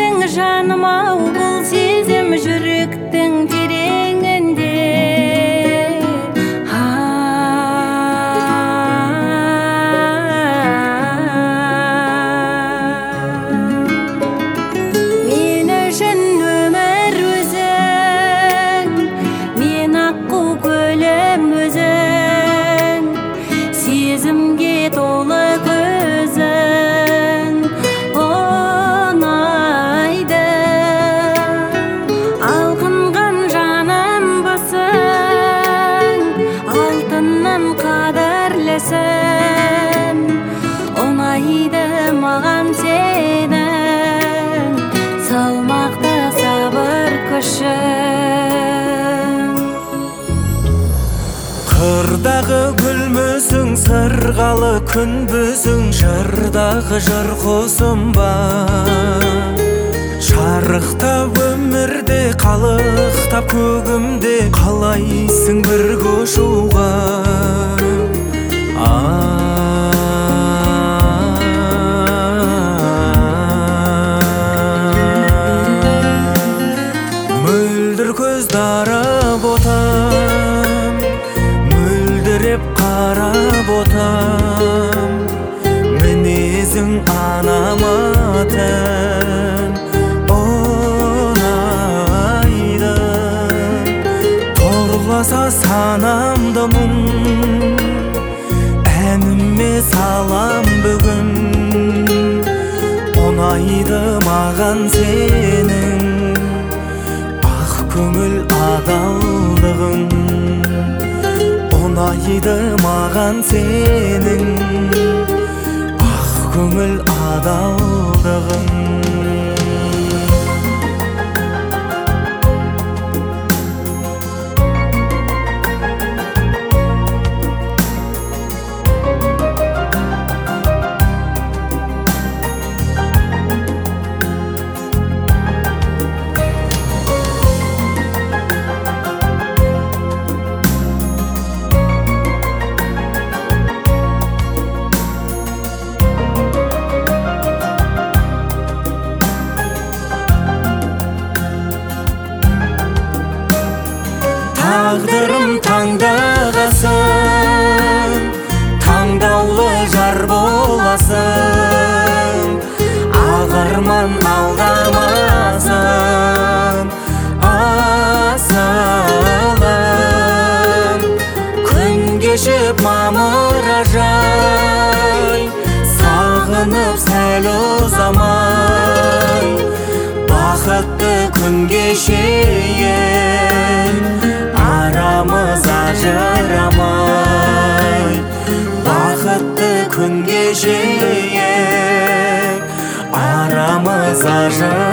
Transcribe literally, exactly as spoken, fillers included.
Сенің жаныма бұл сезім жүректің тереңінде. Мен үшін өмір өзің, мен аққу көлім өзің, сезімге толы көзің ұнайды. Алқынған жаным басың, алтыннан қадірлісің. Ұнайды маған сенің салмақты сабыр күшің. Қырдағы гүлмүсің, сырғалы күнбүсің, жырдағы жыр құсым бар. Шарықтап өмірде, қалықтап көгімде, қалайсың бірге ұшуға. Мөлдір көздары ботам, мөлдіреп қарап отам. Мінезің анаматын ұнайды. Торласа санамды мұң, әніме салам бүгін. Ұнайды маған сенің ақ көңіл адалдығың. Ұнайды маған сенің ақ көңіл адалдығың. Тағдырым таңдағасың, таңдаулы жар боласың. Ағарман алдамасын, асылым. Күн кешіп мамыражай, сағынып сәл ұзамай. Бақытты күн кешейін, арамыз ажырамай. Бақытты күн кешейік, арамыз ажырамай.